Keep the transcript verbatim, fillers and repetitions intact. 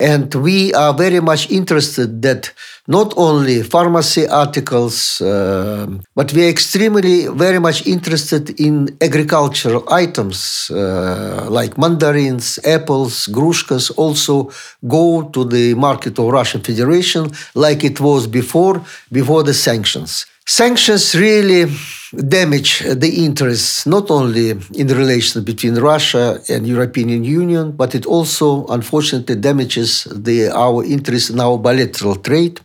And we are very much interested that not only pharmacy articles, uh, but we are extremely very much interested in agricultural items uh, like mandarins, apples, grushkas also go to the market of Russian Federation like it was before, before the sanctions. Sanctions really damage the interests not only in the relation between Russia and European Union, but it also unfortunately damages the, our interest in our bilateral trade.